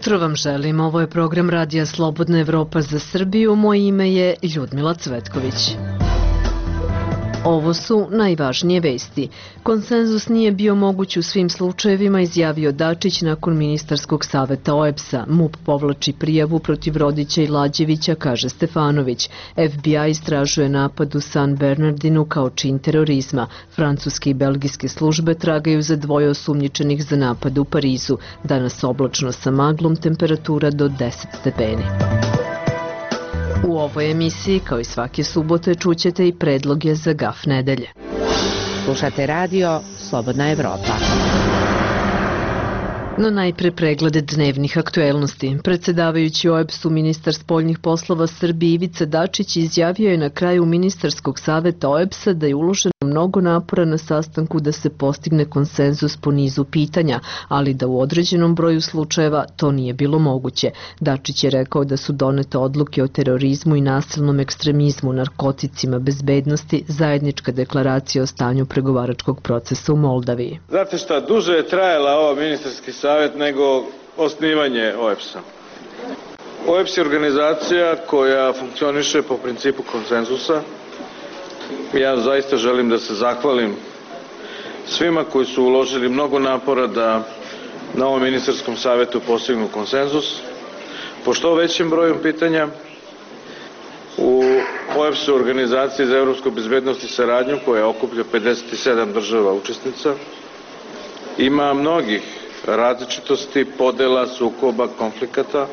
jutro vam želim. Ovo je program Radija Slobodna Evropa za Srbiju. Moje ime je Ljudmila Cvetković. Ovo su najvažnije vesti. Konsenzus nije bio moguć u svim slučajevima, izjavio Dačić nakon ministarskog saveta OEBS-a. MUP povlači prijavu protiv Rodića i Lađevića, kaže Stefanović. FBI istražuje napad u San Bernardinu kao čin terorizma. Francuske i belgijske službe tragaju za dvoje osumnjičenih za napad u Parizu. Danas oblačno sa maglom, temperatura do 10 stepeni. U ovoj emisiji, kao i svake subote, čućete i predloge za GAF nedelje. Slušate radio Slobodna Evropa. No najpre preglede dnevnih aktuelnosti. Predsedavajući OEBS-u ministar spoljnih poslova Srbije Ivica Dačić izjavio je na kraju ministarskog saveta OEBS-a da je uloženo mnogo napora na sastanku da se postigne konsenzus po nizu pitanja, ali da u određenom broju slučajeva to nije bilo moguće. Dačić je rekao da su donete odluke o terorizmu i nasilnom ekstremizmu, narkoticima, bezbednosti, zajednička deklaracija o stanju pregovaračkog procesa u Moldaviji. Znate šta, duže je trajala ova ministarski savjet nego osnivanje OEBS-a. OEBS je organizacija koja funkcioniše po principu konsenzusa. Ja zaista želim da se zahvalim svima koji su uložili mnogo napora da na ovom ministarskom savjetu postignu konsenzus. Po što većem broju pitanja u OEBS-u organizaciji za evropsku bezbednost i saradnju koja okuplja 57 država učesnica ima mnogih različitosti, podela, sukoba, konflikata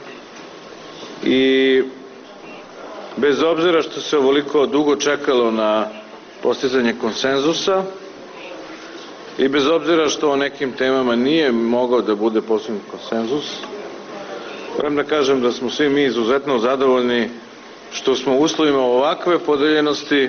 i bez obzira što se ovoliko dugo čekalo na postizanje konsenzusa i bez obzira što o nekim temama nije mogao da bude postignut konsenzus, moram da kažem da smo svi mi izuzetno zadovoljni što smo u uslovima ovakve podeljenosti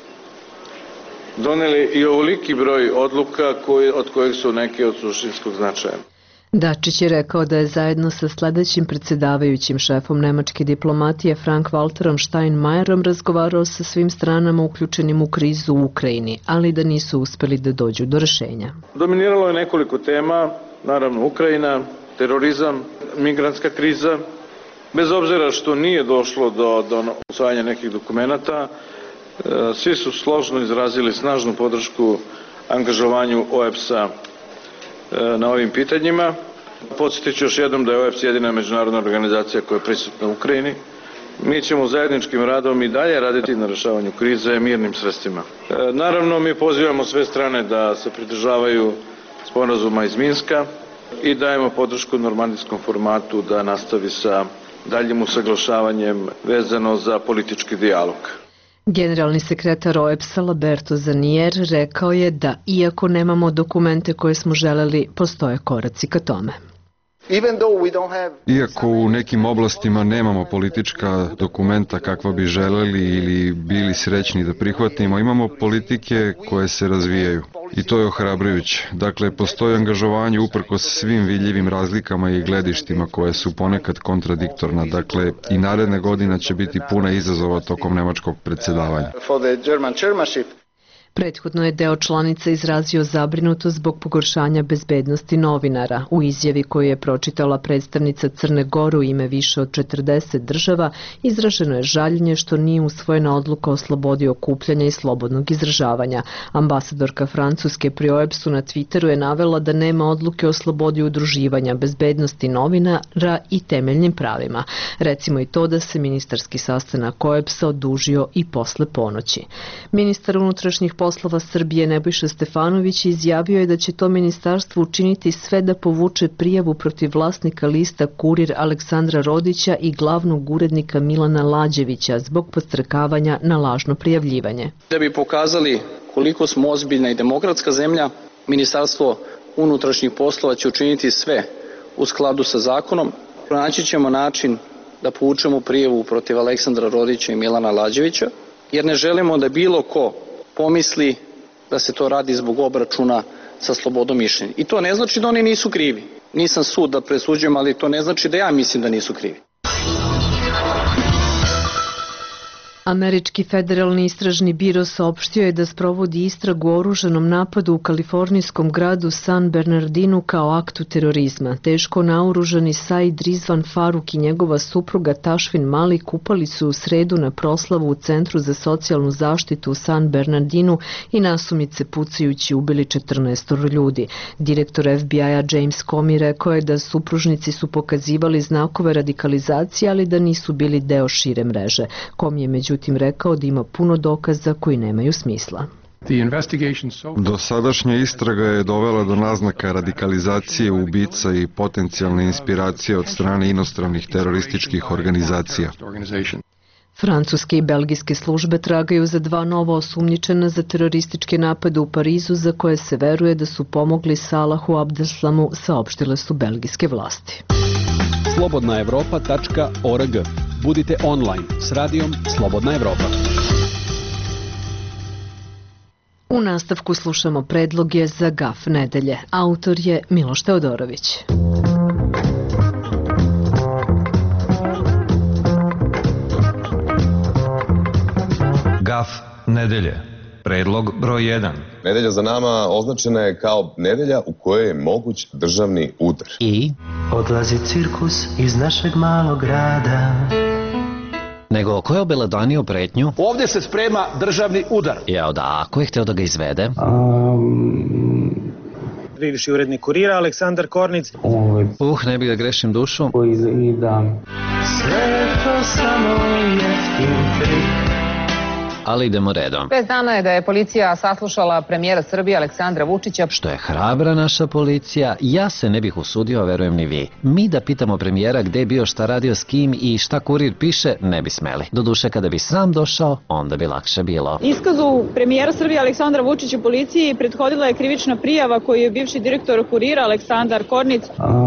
doneli i ovoliki broj odluka od kojih su neke od suštinskog značaja. Dačić je rekao da je zajedno sa sledećim predsedavajućim šefom nemačke diplomatije Frank-Walterom Steinmeierom razgovarao sa svim stranama uključenim u krizu u Ukrajini, ali da nisu uspeli da dođu do rešenja. Dominiralo je nekoliko tema, naravno Ukrajina, terorizam, migrantska kriza. Bez obzira što nije došlo do usvajanja nekih dokumenata, svi su složno izrazili snažnu podršku angažovanju OEBS-a na ovim pitanjima. Podsjetit ću još jednom da je OEBS jedina međunarodna organizacija koja je prisutna u Ukrajini. Mi ćemo zajedničkim radom i dalje raditi na rešavanju krize mirnim sredstvima. Naravno, mi pozivamo sve strane da se pridržavaju sporazuma iz Minska i dajemo podršku normandijskom formatu da nastavi sa daljim usaglašavanjem vezano za politički dijalog. Generalni sekretar OEBS-a Alberto Zanier rekao je da, iako nemamo dokumente koje smo želeli, postoje koraci ka tome. Iako u nekim oblastima nemamo politička dokumenta kakva bi želeli ili bili srećni da prihvatimo, imamo politike koje se razvijaju. I to je ohrabrujuće. Dakle, postoji angažovanje uprkos svim vidljivim razlikama i gledištima koje su ponekad kontradiktorna. Dakle, i naredne godina će biti puna izazova tokom nemačkog predsedavanja. Prethodno je deo članica izrazio zabrinutost zbog pogoršanja bezbednosti novinara. U izjavi koju je pročitala predstavnica Crne Gore u ime više od 40 država, izraženo je žaljenje što nije usvojena odluka o slobodi okupljanja i slobodnog izražavanja. Ambasadorka Francuske pri OEBS-u na Twitteru je navela da nema odluke o slobodi udruživanja, bezbednosti novinara i temeljnim pravima. Recimo i to da se ministarski sastanak OEBS-a odužio i posle ponoći. Ministar unutrašnjih poslova Srbije Nebojša Stefanović izjavio je da će to ministarstvo učiniti sve da povuče prijavu protiv vlasnika lista Kurir Aleksandra Rodića i glavnog urednika Milana Lađevića zbog podstrekavanja na lažno prijavljivanje. Da bi pokazali koliko smo ozbiljna i demokratska zemlja, Ministarstvo unutrašnjih poslova će učiniti sve u skladu sa zakonom. Pronaći ćemo način da povučemo prijavu protiv Aleksandra Rodića i Milana Lađevića, jer ne želimo da bilo ko pomisli da se to radi zbog obračuna sa slobodom mišljenja. I to ne znači da oni nisu krivi. Nisam sud da presuđujem, ali to ne znači da ja mislim da nisu krivi. Američki federalni istražni biro saopštio je da sprovodi istragu o oružanom napadu u kalifornijskom gradu San Bernardinu kao aktu terorizma. Teško naoružani Said Rizvan Faruk i njegova supruga Tašfin Malik kupali su u sredu na proslavu u Centru za socijalnu zaštitu u San Bernardinu i nasumice pucajući ubili 14 ljudi. Direktor FBI-a James Comey rekao je da supružnici su pokazivali znakove radikalizacije, ali da nisu bili deo šire mreže. Comey je međutim rekao da ima puno dokaza koji nemaju smisla. Dosadašnja istraga je dovela do naznaka radikalizacije ubica i potencijalne inspiracije od strane inostranih terorističkih organizacija. Francuske i belgijske službe tragaju za 2 nova osumnjičena za terorističke napade u Parizu za koje se veruje da su pomogli Salahu Abdeslamu, saopštile su belgijske vlasti. slobodnaevropa.org. Budite online s radijom Slobodna Evropa. U nastavku slušamo predloge za GAF nedelje. Autor je Miloš Teodorović. GAF nedelje. Predlog broj 1. Nedelja za nama označena je kao nedelja u kojoj je moguć državni udar. I odlazi cirkus iz našeg malog grada. Nego ko je obelodanio pretnju? Ovdje se sprema državni udar. Jao da, ko je hteo da ga izvede? Bivši urednik Kurira, Aleksandar Kornic. Ne bih da grešim dušu. Sve to samo jeftin trik. Ali idemo redom. 5 dana je da je policija saslušala premijera Srbije Aleksandra Vučića. Što je hrabra naša policija, ja se ne bih usudio, verujem ni vi. Mi da pitamo premijera gde je bio, šta radio, s kim i šta Kurir piše, ne bi smeli. Doduše, kada bi sam došao, onda bi lakše bilo. Iskazu premijera Srbije Aleksandra Vučića u policiji prethodila je krivična prijava koju je bivši direktor Kurira Aleksandar Kornic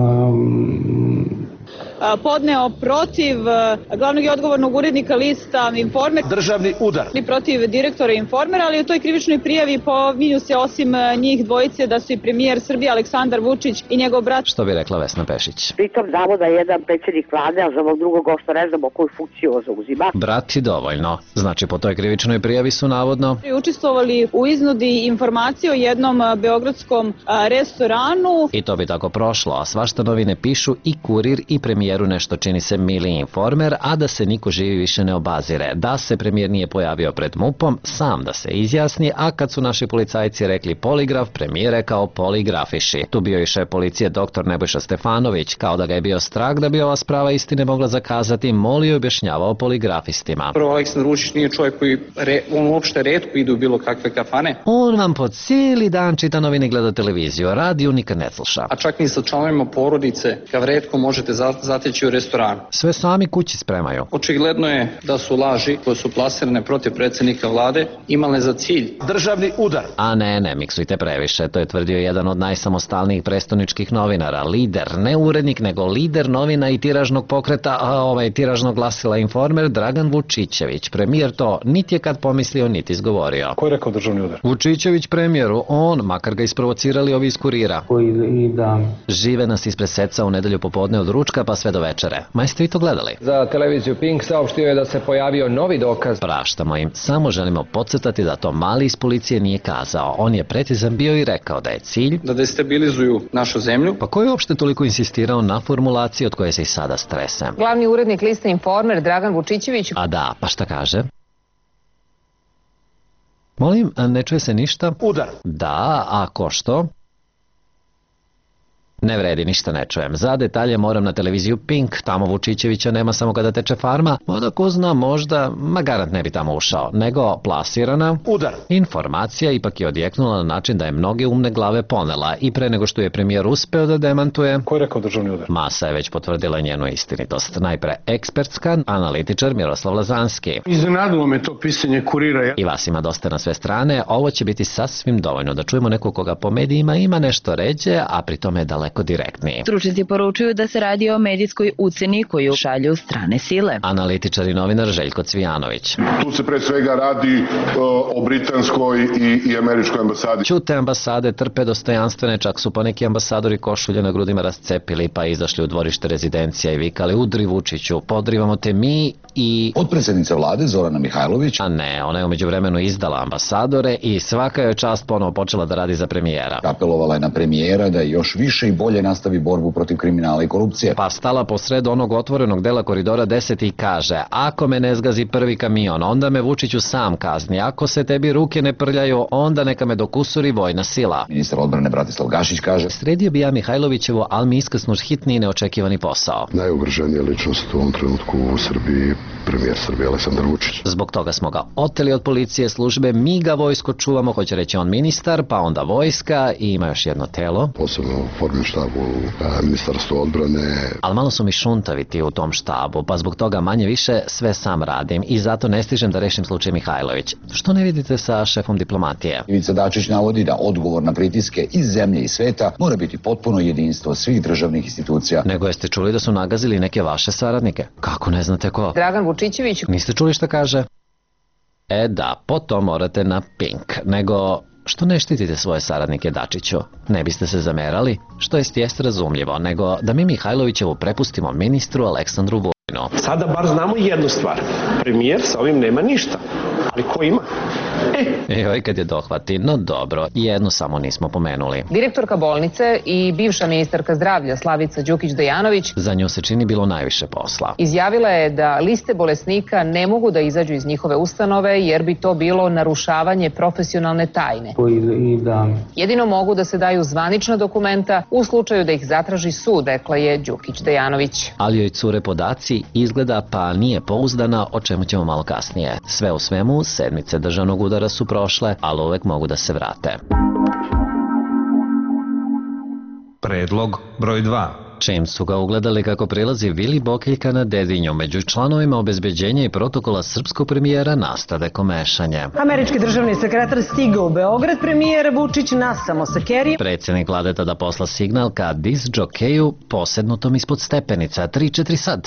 podneo protiv glavnog i odgovornog urednika lista Informer. Državni udar. I protiv direktora Informera, ali u toj krivičnoj prijavi pominju se osim njih dvojice da su i premijer Srbije Aleksandar Vučić i njegov brat. Što bi rekla Vesna Pešić. Pritom znamo da je jedan predsjednik vlade, a za ovog drugog što ne znamo koju funkciju zauzima. Brati dovoljno. Znači po toj krivičnoj prijavi su navodno učestvovali u iznudi informacije o jednom beogradskom restoranu. I to bi tako prošlo, a svašta novine pišu i Kurir i premijeru nešto čini se mili Informer, a da se niko živi više ne obazire. Da se premijer nije pojavio pred MUP-om, sam da se izjasni, a kad su naši policajci rekli poligraf, premijer rekao poligrafiši. Tu bio i šef policije dr. Nebojša Stefanović, kao da ga je bio strah da bi ova sprava istine mogla zakazati, molio i objašnjavao poligrafistima. Prvo, Aleksandar Vučić nije čovjek koji on uopšte retko ide u bilo kakve kafane. On vam po cijeli dan čita novine i gleda televiziju, a radio nikad ne sluša. A čak ni sa članovima porodice ga retko možete zateći u restoranu. Sve sami kući spremaju. Očigledno je da su laži koje su plasirane protiv predsjednika vlade imale za cilj državni udar. A ne miksujte previše, to je tvrdio jedan od najsamostalnijih prestoničkih novinara, lider, ne urednik, nego lider novina i tiražnog pokreta, tiražnog glasila Informer, Dragan Vučićević. Premijer to niti je kad pomislio, niti izgovorio. Ko je rekao državni udar? Vučićević premijeru, on, makar ga isprovocirali ovi iz Kurira. Žive nas ispred seca u nedelju popodne od ručka pa sve do večere. Ma jeste vi to gledali? Za televiziju Pink saopštio je da se pojavio novi dokaz. Praštamo im, samo želimo podsjetati da to mali iz policije nije kazao. On je precizan bio i rekao da je cilj da destabilizuju našu zemlju. Pa ko je uopšte toliko insistirao na formulaciji od koje se i sada stresem? Glavni urednik liste Informer Dragan Vučićević. A da, pa šta kaže? Molim, ne čuje se ništa? Udar. Da, a ko što? Ne vredi, ništa ne čujem. Za detalje moram na televiziju Pink, tamo Vučićevića nema samo kada teče farma, onda ko zna možda, ma garant ne bi tamo ušao, nego plasirana udar. Informacija ipak je odjeknula na način da je mnoge umne glave ponela i pre nego što je premijer uspeo da demantuje. Ko je rekao državni udar? Masa je već potvrdila njenu istinitost. Najpre ekspertska, analitičar Miroslav Lazanski. Iznenadilo me to pisanje Kurira. I vas ima dosta na sve strane, ovo će biti sasvim dovoljno da čujemo nekog koga po medijima ima nešto ređe, a pri tome je daleko daleko direktniji. Stručnjaci poručuju da se radi o medijskoj uceni koju šalju strane sile. Analitičar i novinar Željko Cvijanović. Tu se pre svega radi o britanskoj i američkoj ambasadi. Ćute ambasade trpe dostojanstvene, čak su poneki ambasadori košulje na grudima rascepili pa izašli u dvorište rezidencija i vikali udri Vučiću, podrivamo te mi i... Potpredsjednica vlade Zorana Mihajlović. A ne, ona je umeđu vremenu izdala ambasadore i svaka je čast ponovo počela da radi za premijera. Apelovala je na premijera da još više i bolje nastavi borbu protiv kriminala i korupcije. Pa stala posred onog otvorenog dela koridora 10 i kaže, ako me ne zgazi prvi kamion, onda me Vučiću sam kazni, ako se tebi ruke ne prljaju, onda neka me dokusuri vojna sila. Ministar odbrane Bratislav Gašić kaže, sredio bi ja Mihajlovićevo, ali mi iskasnuš hitni i neočekivani posao. Najugroženija ličnost u ovom trenutku u Srbiji, premijer Srbije Aleksandar Vučić. Zbog toga smo ga oteli od policije službe, mi ga vojsko čuvamo, hoće reći on ministar, pa onda vojska i ima još jedno telo. Posebno formin štabu Ministarstva odbrane. Ali malo su mi šuntaviti u tom štabu, pa zbog toga manje više sve sam radim i zato ne stižem da rešim slučaj Mihajlović. Što ne vidite sa šefom diplomatije? Ivica Dačić navodi da odgovor na pritiske iz zemlje i sveta mora biti potpuno jedinstvo svih državnih institucija. Nego jeste čuli da su nagazili neke vaše saradnike? Kako ne znate ko? Dragan Vučićević. Niste čuli šta kaže? E da, potom morate na Pink. Nego, što ne štitite svoje saradnike Dačiću? Ne biste se zamerali? Što jest razumljivo, nego da mi Mihajlovićevu prepustimo ministru Aleksandru Vulinu. Sada bar znamo jednu stvar. Premijer sa ovim nema ništa. Ali ko ima? Joj, kad je dohvati, no dobro, jednu samo nismo pomenuli. Direktorka bolnice i bivša ministarka zdravlja Slavica Đukić-Dejanović. Za nju se čini bilo najviše posla. Izjavila je da liste bolesnika ne mogu da izađu iz njihove ustanove jer bi to bilo narušavanje profesionalne tajne. Jedino mogu da se daju zvanična dokumenta u slučaju da ih zatraži sud, rekla je Đukić-Dejanović. Ali joj cure podaci izgleda pa nije pouzdana, o čemu ćemo malo kasnije. Sve u svemu, sedmice državnog udara su prošle, ali uvek mogu da se vrate. Predlog broj 2. Čim su ga ugledali kako prilazi Vili Bokeljka na Dedinju, među članovima obezbeđenja i protokola srpskog premijera nastade komešanje. Američki državni sekretar stigao u Beograd, premijer Vučić nasamo sa Kerijem. Predsjednik vlade tada posla signal ka disc džokeju posednutom ispod stepenica. 3-4 sad.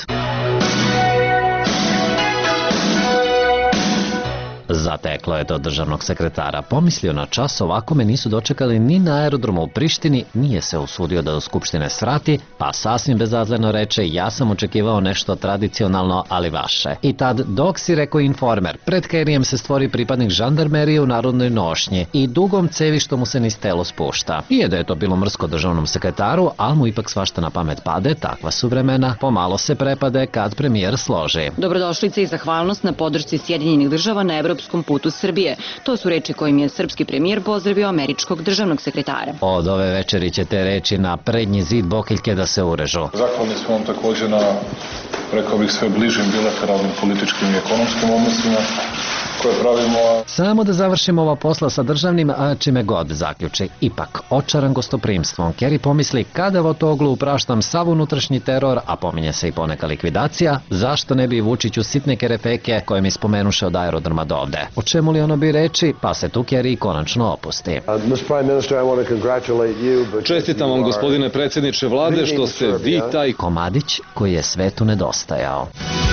Zateklo je to državnog sekretara. Pomislio na čas, ovako me nisu dočekali ni na aerodromu u Prištini, nije se usudio da do Skupštine svrati, pa sasvim bezazleno reče, ja sam očekivao nešto tradicionalno, ali vaše. I tad, dok si, rekao Informer, pred Kerijem se stvori pripadnik žandarmerije u narodnoj nošnji i dugom cevi što mu se niz telo spušta. I da je to bilo mrsko državnom sekretaru, ali mu ipak svašta na pamet pade, takva su vremena, pomalo se prepade kad premijer složi. Dobrodošlica i zahvalnost na podršci Sjedinjenih država na evropskom putu Srbije. To su reči kojim je srpski premijer pozdravio američkog državnog sekretara. Od ove večeri će te reči na prednji zid Bokeljke da se urežu. Zahvalni smo vam također na, rekao bih, sve bližim bilateralnim političkim i ekonomskim odnosima koje pravimo. Samo da završimo ova posla sa državnim, a čime god zaključi. Ipak, očaran gostoprimstvom, Keri pomisli kada Votoglu upraštam sav unutrašnji teror, a pominje se i poneka likvidacija, zašto ne bi Vučiću sitne kerefeke koje mi spomenuše od aerodroma do ovde. O čemu li ono bi reči, pa se tu Keri konačno opusti. Čestitam vam, gospodine predsjedniče vlade, što ste vi taj komadić koji je svetu nedostajao.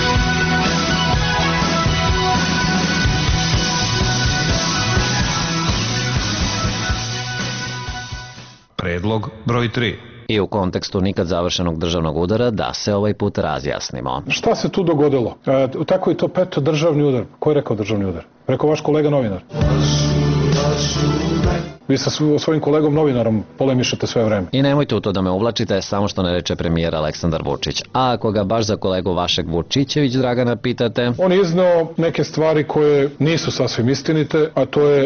Predlog broj 3. I u kontekstu nikad završenog državnog udara da se ovaj put razjasnimo. Šta se tu dogodilo? Tako je to peto državni udar. Ko je rekao državni udar? Rekao vaš kolega novinar. Vi sa svojim kolegom novinarom polemišete sve vreme. I nemojte u to da me uvlačite, samo što ne reče premijer Aleksandar Vučić. A ako ga baš za kolegu vašeg Vučićević Dragana pitate... On je izneo neke stvari koje nisu sasvim istinite, a to je...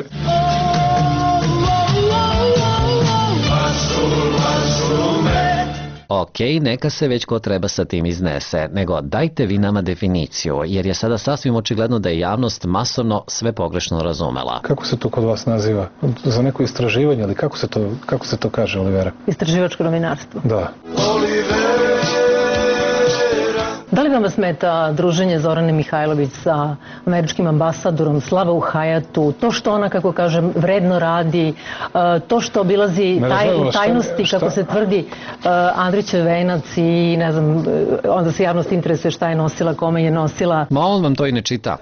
Ok, neka se već ko treba sa tim iznese, nego dajte vi nama definiciju, jer je sada sasvim očigledno da je javnost masovno sve pogrešno razumela. Kako se to kod vas naziva? Za neko istraživanje ili kako se to kaže, Olivera? Istraživačko novinarstvo. Da. Da li vam smeta druženje Zorane Mihajlović sa američkim ambasadorom, slava u Hayatu, to što ona, kako kažem, vredno radi, to što obilazi tajnosti, kako se tvrdi, Andrićev venac i ne znam, onda se javnost interesuje šta je nosila, kome je nosila. Ma on vam to i ne čita.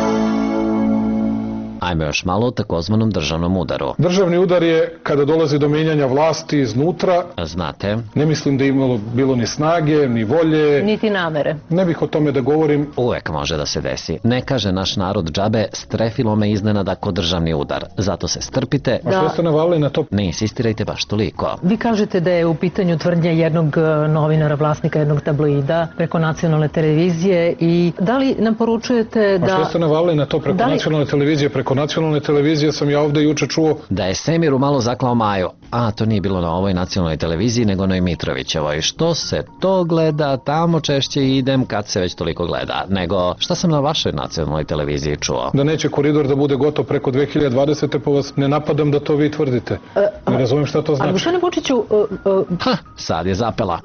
Ajme još malo o takozvanom državnom udaru. Državni udar je kada dolazi do menjanja vlasti iznutra. Znate? Ne mislim da je bilo ni snage, ni volje. Niti namere. Ne bih o tome da govorim. Uvek može da se desi. Ne kaže naš narod džabe, strefilo me iznenada ko državni udar. Zato se strpite. A što ste navali na to? Ne insistirajte baš toliko. Vi kažete da je u pitanju tvrdnja jednog novinara, vlasnika jednog tabloida preko nacionalne televizije i da li nam poručujete da... A što ste navali na to preko nacionalne televizije? Preko nacionalne televizije sam ja ovde juče čuo da je Semiru malo zaklao Maju, a to nije bilo na ovoj nacionalnoj televiziji nego na Mitrovićevoj. Što se to gleda, tamo češće idem kad se već toliko gleda, nego šta sam na vašoj nacionalnoj televiziji čuo? Da neće koridor da bude gotov preko 2020. pa vas ne napadam da to vi tvrdite. Ne razumijem šta to znači. Ali gospodine Vučiću... Sad je zapela.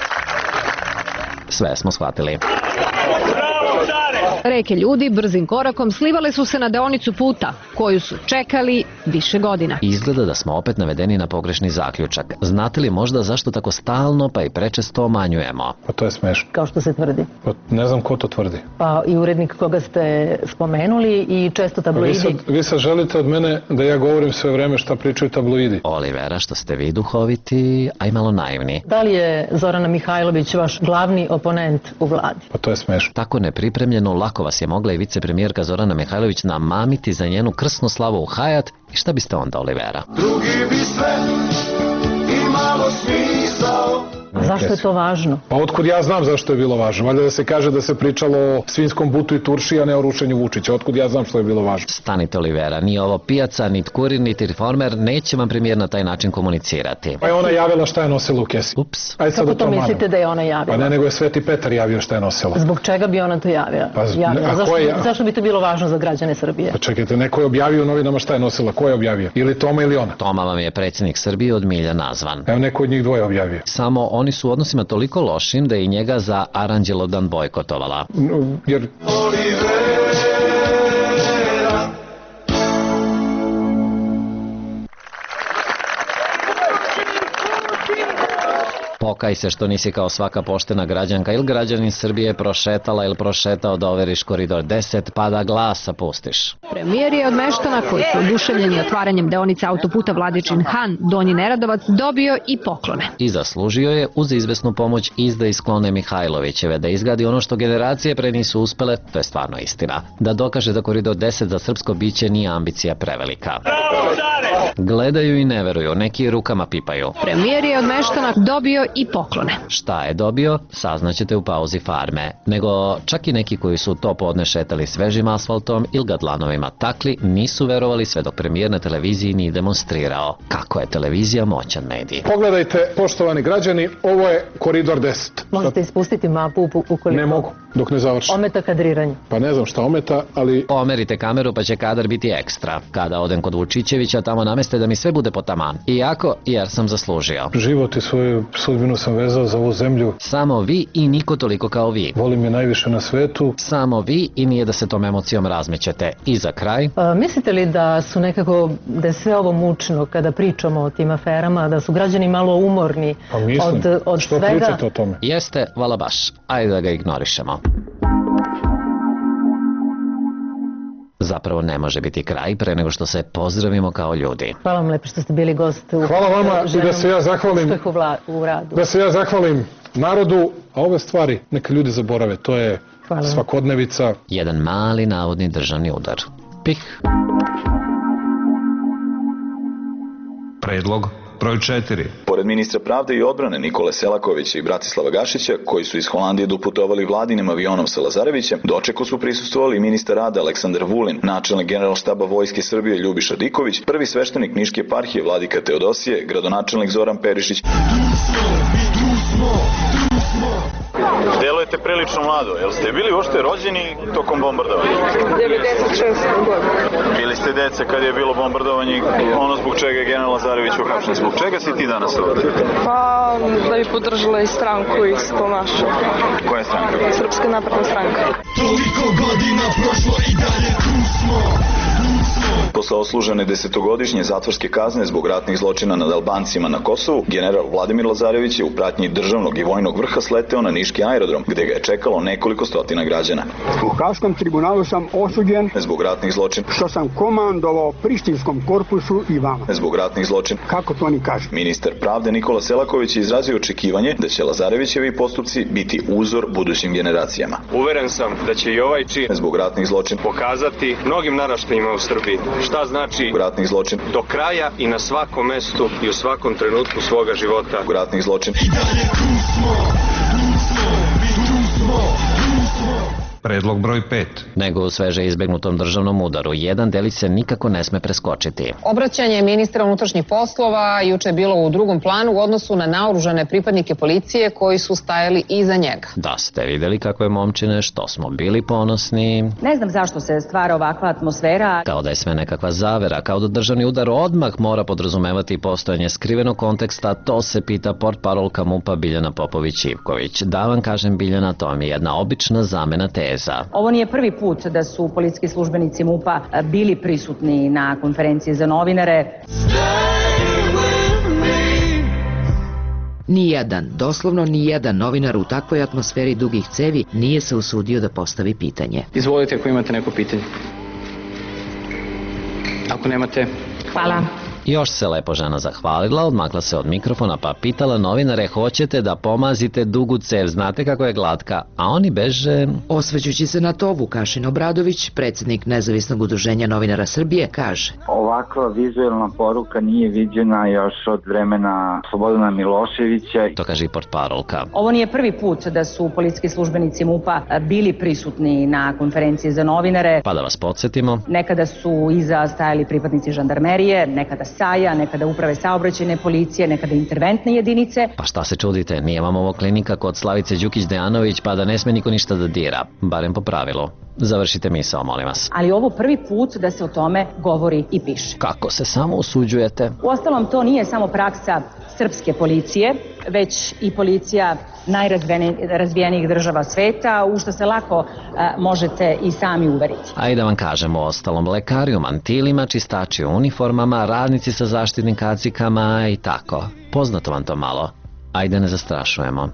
Sve smo shvatili. Reke ljudi brzim korakom slivale su se na deonicu puta, koju su čekali više godina. Izgleda da smo opet navedeni na pogrešni zaključak. Znate li možda zašto tako stalno pa i prečesto omanjujemo? Pa to je smešno. Kao što se tvrdi. Pa ne znam ko to tvrdi. Pa i urednik koga ste spomenuli i često tabloidi. Vi sad želite od mene da ja govorim sve vreme šta pričaju tabloidi. Olivera, što ste vi duhoviti, a i malo naivni. Da li je Zorana Mihajlović vaš glavni oponent u vladi? Pa to je smešno. Tako nepripremljeno, lako vas je mogla i vicepremijerka Zorana Mihajlović namamiti za njenu krsnu slavu u Hayat i šta biste onda, Olivera? Drugi bi sve imalo smisao. Zašto je to važno? Pa otkud ja znam zašto je bilo važno. Valjda da se kaže da se pričalo o svinjskom butu i turši, a ne o rušenju Vučića. Otkud ja znam što je bilo važno. Stanite, Olivera, ni ovo pijaca, ni kurir, ni reformer, neće vam premijer na taj način komunicirati. Pa je ona javila šta je nosila u kesi. Ups. Kako to mislite da je ona javila? Pa ne, nego je Sveti Petar javio šta je nosila. Zbog čega bi ona to javila? Zašto bi to bilo važno za građane Srbije? Pa čekajte, neko je objavio u novinama šta je nosila. Ko je objavio? Ili Toma ili ona? Toma vam je predsjednik Srbije od milja nazvan. Evo neko od njih dvoje objavio. Samo oni su u odnosima toliko lošim da je i njega za Aranđelovdan bojkotovala. Jer... Pokaj se što nisi kao svaka poštena građanka ili građanin Srbije prošetala ili prošetao da overiš koridor 10 pa da glasa pustiš. Premijer je od meštana koji su oduševljeni otvaranjem deonice autoputa Vladičin Han, Donji Neradovac dobio i poklone. I zaslužio je uz izvesnu pomoć izda sklone Mihajlovićeve da izgradi ono što generacije pre nisu uspele, to je stvarno istina. Da dokaže da koridor 10 za srpsko biće nije ambicija prevelika. Gledaju i ne veruju, neki rukama pipaju. Premijer je od meštana dobio i poklone. Šta je dobio, saznaćete u pauzi Farme. Nego čak i neki koji su to podne šetali svežim asfaltom ili ga dlanovima takli, nisu verovali sve dok premijer na televiziji nije demonstrirao kako je televizija moćan medij. Pogledajte, poštovani građani, ovo je koridor 10. Možete ispustiti mapu ukoliko... Ne mogu, dok ne završim. Ometa kadriranje. Pa ne znam šta ometa, ali... Omerite kameru pa će kadar biti ekstra. Kada odem kod Vučićevića, tamo nameste da mi sve bude po taman. Iako, jer sam zaslužio. Život i svoju sudbinu sam vezao za ovu zemlju. Samo vi i niko toliko kao vi. Volim je najviše na svetu. Samo vi i nije da se tom emocijom razmećete. I za kraj... Mislite li da su nekako, da je sve ovo mučno kada pričamo o tim aferama, da su građani malo umorni od što svega? Pričate o tome? Jeste, vala baš. Ajde da ga ignorišemo. Zapravo ne može biti kraj pre nego što se pozdravimo kao ljudi. Hvala vam lepo što ste bili gost. Hvala vama i da se ja zahvalim. U radu. Da se ja zahvalim narodu, a ove stvari neka ljudi zaborave. To je svakodnevica. Jedan mali navodni državni udar. Pih. Predlog broj 4. Pored ministra pravde i odbrane Nikole Selakovića i Bratislava Gašića, koji su iz Holandije doputovali vladinim avionom sa Lazarevićem, dočeku su prisustvovali i ministar rada Aleksandar Vulin, načelnik Generalštaba Vojske Srbije Ljubiša Diković, prvi sveštenik Niške eparhije Vladika Teodosije, gradonačelnik Zoran Perišić. Deluje dete prilično mlado. Jel ste bili uopšte rođeni tokom bombardovanja? 96. godina. Bili ste dece kad je bilo bombardovanje, ono zbog čega je general Lazarević uhapšen. Zbog čega si ti danas ovdje? Pa da bi podržala i stranku i to našu. Koja je stranka? Srpska napredna stranka. Toliko godina prošlo i dalje tu smo. Posle oslužene 10-godišnje zatvorske kazne zbog ratnih zločina nad Albancima na Kosovu, general Vladimir Lazarević je u pratnji državnog i vojnog vrha sleteo na niški aerodrom, gde ga je čekalo nekoliko stotina građana. U Haškom tribunalu sam osuđen zbog ratnih zločina, što sam komandovao Prištinskom korpusu i vama. Zbog ratnih zločina, kako to ni kaže. Ministar pravde Nikola Selaković je izrazio očekivanje da će Lazarevićevi postupci biti uzor budućim generacijama. Uveren sam da će i ovaj čin zbog ratnih zločina pokazati mnogim naraštajima u Srbiji šta znači ratnih zločina do kraja i na svakom mestu i u svakom trenutku svoga života. Ratnih zločina. Predlog broj 5. Nego u sveže izbegnutom državnom udaru, jedan delić se nikako ne sme preskočiti. Obraćanje ministra unutrašnjih poslova juče je bilo u drugom planu u odnosu na naoružane pripadnike policije koji su stajali iza njega. Da ste videli kakve momčine, što smo bili ponosni. Ne znam zašto se stvara ovakva atmosfera. Kao da je sve nekakva zavera, kao da državni udar odmah mora podrazumevati postojanje skrivenog konteksta, to se pita portparolka MUP-a Biljana Popović-Ivković. Da vam kažem, Biljana, to mi je jedna obična zamena teza. Ovo nije prvi put da su policijski službenici MUP-a bili prisutni na konferenciji za novinare. Nijedan, doslovno nijedan novinar u takvoj atmosferi dugih cevi nije se usudio da postavi pitanje. Izvolite ako imate neko pitanje. Ako nemate... Hvala. Još se lepo žena zahvalila, odmakla se od mikrofona pa pitala novinare, hoćete da pomazite dugu cev, znate kako je glatka, a oni beže... Osvećujući se na to, Vukašin Obradović, predsjednik Nezavisnog udruženja novinara Srbije, kaže: Ovakva vizualna poruka nije viđena još od vremena Slobodana Miloševića. To kaže i portparolka. Ovo nije prvi put da su policijski službenici MUP-a bili prisutni na konferenciji za novinare. Pa da vas podsjetimo. Nekada su iza stajali pripadnici žandarmerije, nekada SAJ-a, nekada uprave saobraćajne policije, nekada interventne jedinice. Pa šta se čudite, nije vam ovo klinika kod Slavice Đukić-Dejanović, pa da ne sme niko ništa da dira, barem po pravilu. Završite misao, molim vas. Ali ovo prvi put da se o tome govori i piše. Kako se samo usuđujete? Uostalom, to nije samo praksa srpske policije, već i policija najrazvijenijih država sveta, u što se lako možete i sami uveriti. A i da vam kažem, u ostalom, lekari u mantilima, čistači u uniformama, radnici sa zaštitnim kacikama i tako. Poznato vam to malo. Ajde, ne zastrašujemo.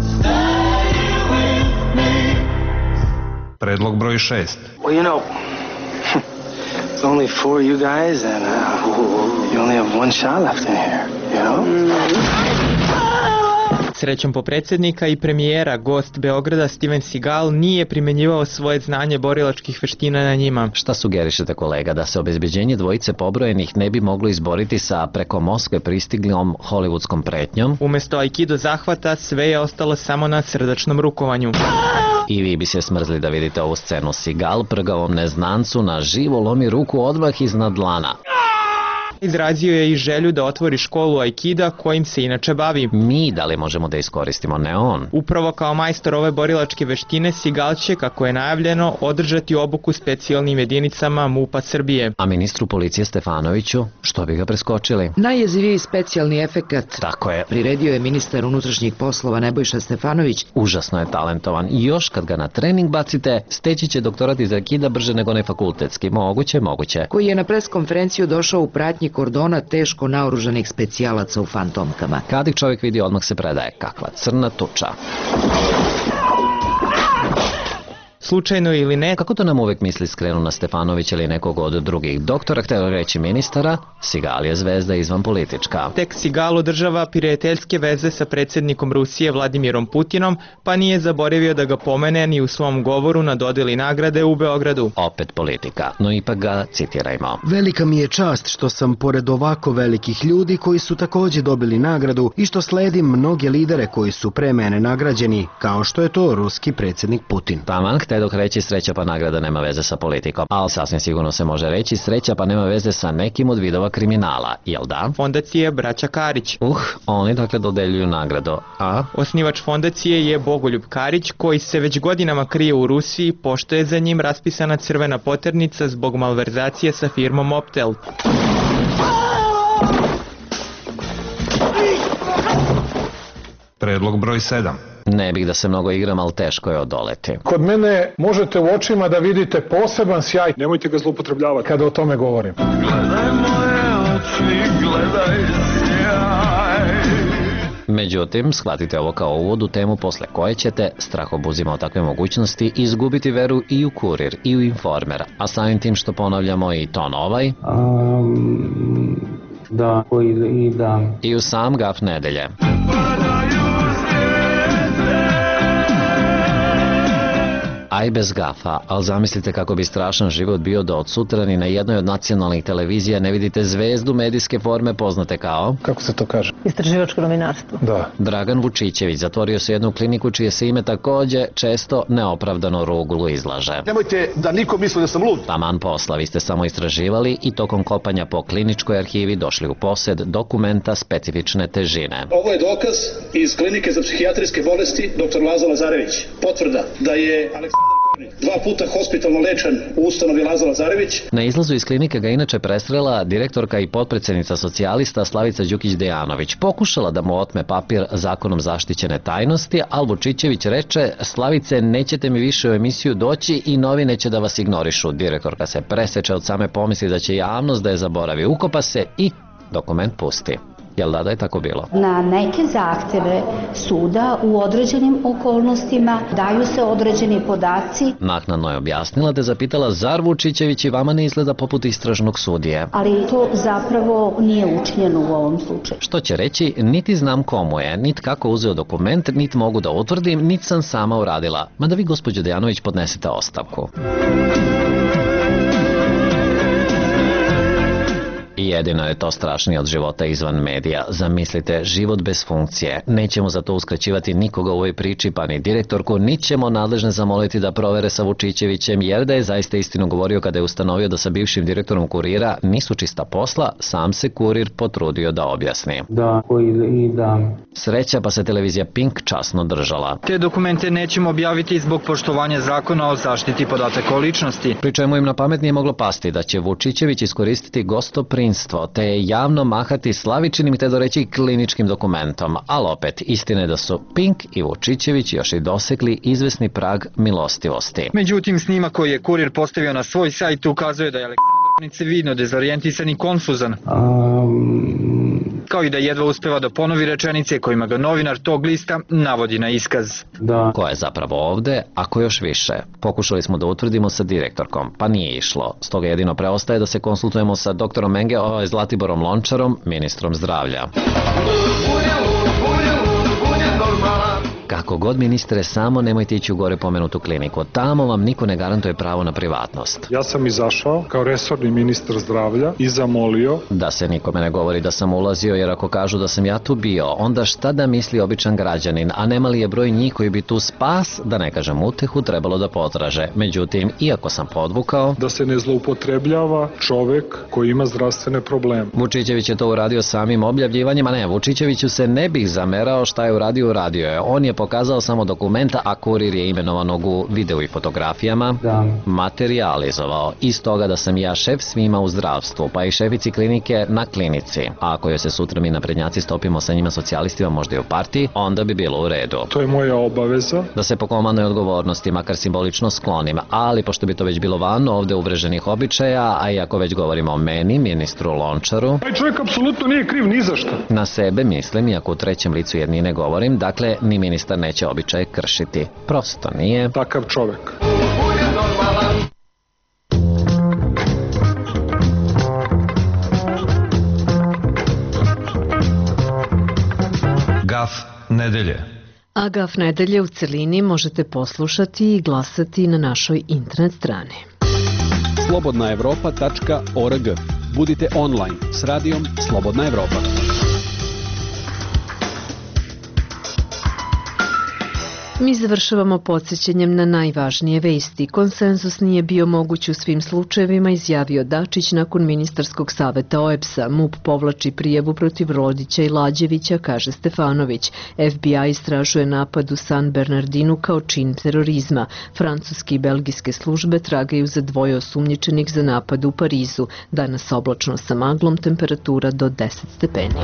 Predlog broj 6. Well, you know, it's only 4 you guys and you only have 1 shot left in here, you know? Srećom po predsjednika i premijera, gost Beograda Steven Seagal nije primenjivao svoje znanje borilačkih veština na njima. Šta sugerišete, kolega, da se obezbeđenje dvojice pobrojenih ne bi moglo izboriti sa preko Moskve pristiglom hollywoodskom pretnjom? Umesto aikido zahvata, sve je ostalo samo na srdačnom rukovanju. I vi bi se smrzli da vidite ovu scenu. Seagal prgavom neznancu na živo lomi ruku odmah iznad dlana. Izrazio je i želju da otvori školu aikida kojim se inače bavi. Mi da li možemo da iskoristimo, ne on? Upravo kao majstor ove borilačke veštine, Seagal će, kako je najavljeno, održati obuku specijalnim jedinicama MUP-a Srbije. A ministru policije Stefanoviću, što bi ga preskočili? Najjeziviji specijalni efekat, tako je, priredio je ministar unutrašnjih poslova Nebojša Stefanović. Užasno je talentovan i još kad ga na trening bacite, steći će doktorat iz aikida brže nego onaj fakultetski. Moguće. Koji je na preskonferenciju došao u pratnji kordona teško naoružanih specijalaca u fantomkama. Kad ih čovjek vidi, odmah se predaje. Kakva crna tuča. Slučajno ili ne, kako to nam uvek misli skrenu na Stefanovića ili nekog od drugih doktora, htjela reći ministara, Seagal je zvezda izvan politička. Tek Seagal održava prijateljske veze sa predsjednikom Rusije Vladimirom Putinom, pa nije zaboravio da ga pomene ni u svom govoru na dodjeli nagrade u Beogradu. Opet politika, no ipak ga citirajmo. Velika mi je čast što sam pored ovako velikih ljudi koji su također dobili nagradu i što sledim mnoge lidere koji su pre mene nagrađeni, kao što je to ruski predsjednik Putin. Taman te dok reći sreća pa nagrada nema veze sa politikom. Ali sasvim sigurno se može reći sreća pa nema veze sa nekim od vidova kriminala, jel da? Fondacije Braća Karić. Oni dakle dodeljuju nagradu, a? Osnivač fondacije je Bogoljub Karić, koji se već godinama krije u Rusiji, pošto je za njim raspisana crvena poternica zbog malverzacije sa firmom Optel. Predlog broj 7. Ne bih da se mnogo igram, ali teško je odoleti. Kod mene možete u očima da vidite poseban sjaj. Nemojte ga zloupotrebljavati kada o tome govorim. Gledaj moje oči, gledaj sjaj. Međutim, shvatite ovo kao uvod u temu posle koje ćete, strahobuzima od takve mogućnosti, izgubiti veru i u Kurir i u Informer, a samim tim što ponavljamo i ton ovaj... Da, i u sam gaf nedelje. A i bez gafa, ali zamislite kako bi strašan život bio da od sutra ni na jednoj od nacionalnih televizija ne vidite zvezdu medijske forme poznate kao... Kako se to kaže? Istraživačko novinarstvo. Da. Dragan Vučićević zatvorio se jednu kliniku čije se ime takođe često neopravdano ruglu izlaže. Nemojte da niko misli da sam lud. Taman posla, vi ste samo istraživali i tokom kopanja po kliničkoj arhivi došli u posed dokumenta specifične težine. Ovo je dokaz iz klinike za psihijatrijske bolesti dr. Lazo Lazarević. Potvrda da je Aleksandar Kornić 2 puta hospitalno lečen u ustanovi Lazo Lazarević. Na izlazu iz klinike ga inače prestrela direktorka i potpredsednica socijalista Slavica Đukić-Dejanović. Pokušala da mu otme papir zakonom zaštićene tajnosti, ali Vučićević reče: Slavice, nećete mi više u emisiju doći i novine će da vas ignorišu. Direktorka se preseče od same pomisli da će javnost da je zaboravi. Ukopa se i dokument pusti. Jel da je tako bilo? Na neke zahteve suda u određenim okolnostima daju se određeni podaci. Naknadno je objasnila te zapitala zar Vučićević i vama ne izgleda poput istražnog sudije. Ali to zapravo nije učinjeno u ovom slučaju. Što će reći, niti znam komu je, niti kako uzeo dokument, niti mogu da utvrdim, niti sam sama uradila. Mada vi, gospođo Dejanović, podnesete ostavku. I jedino je to strašnije od života izvan medija. Zamislite, život bez funkcije. Nećemo za to uskraćivati nikoga u ovoj priči, pa ni direktorku, niti ćemo nadležne zamoliti da provere sa Vučićevićem, jer da je zaista istinu govorio kada je ustanovio da sa bivšim direktorom Kurira nisu čista posla, sam se Kurir potrudio da objasni. Da. Sreća pa se televizija Pink časno držala. Te dokumente nećemo objaviti zbog poštovanja zakona o zaštiti podataka o ličnosti. Pri čemu im na pamet nije moglo pasti da će Vučićević iskoristiti gostoprinstvo, te javno mahati Slavičinim, te doreći kliničkim dokumentom. Ali opet, istina je da su Pink i Vučićević još i dosekli izvesni prag milostivosti. Međutim, snimak koji je Kurir postavio na svoj sajt ukazuje da je Aleksandar vidno dezorientisan i konfuzan. Kao i da jedva uspeva da ponovi rečenice kojima ga novinar tog lista navodi na iskaz. Ko je zapravo ovde, ako još više? Pokušali smo da utvrdimo sa direktorkom, pa nije išlo. Stoga jedino preostaje da se konsultujemo sa doktorom Menge, Zlatiborom Lončarom, ministrom zdravlja. Kako god, ministre, samo nemojte ići u gore pomenutu kliniku. Tamo vam niko ne garantuje pravo na privatnost. Ja sam izašao kao resorni ministar zdravlja i zamolio da se nikome ne govori da sam ulazio, jer ako kažu da sam ja tu bio, onda šta da misli običan građanin, a nema li je broj njih koji bi tu spas, da ne kažem utehu, trebalo da potraže. Međutim, iako sam podvukao da se ne zloupotrebljava čovek koji ima zdravstvene probleme. Vučićević je to uradio samim objavljivanjem, a ne, Vučićeviću se ne bih zamerao šta je uradio je. On je pokazao samo dokumenta, a Kurir je imenovanog u videu i fotografijama materijalizovao. Iz toga da sam ja šef svima u zdravstvu, pa i šefici klinike na klinici. A ako joj se sutra mi naprednjaci stopimo sa njima socijalistima, možda i u partiji, onda bi bilo u redu. To je moja obaveza. Da se po komandnoj odgovornosti, makar simbolično sklonim, ali pošto bi to već bilo van ovde uvreženih običaja, a i ako već govorimo o meni, ministru Lončaru... Taj čovjek apsolutno nije kriv ni za šta. Na sebe mislim, iako u trećem licu jednine govorim, dakle, ni ministar neće običaje kršiti. Prosto nije takav čovek. Gaf nedelje. A Gaf nedelje u celini možete poslušati i glasati na našoj internet strani. slobodnaevropa.org. Budite online s radijom Slobodna Evropa. Mi završavamo podsjećanjem na najvažnije vesti. Konsenzus nije bio moguć u svim slučajevima, izjavio Dačić nakon ministarskog saveta OEBS-a. MUP povlači prijavu protiv Rodića i Lađevića, kaže Stefanović. FBI istražuje napad u San Bernardinu kao čin terorizma. Francuske i belgijske službe tragaju za 2 osumnjičenih za napad u Parizu. Danas oblačno sa maglom, temperatura do 10 stepeni.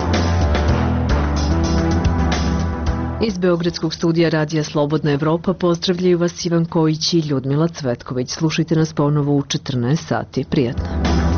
Iz Beogradskog studija Radija Slobodna Evropa pozdravljaju vas Ivan Kojić i Ljudmila Cvetković. Slušajte nas ponovo u 14 sati. Prijatno.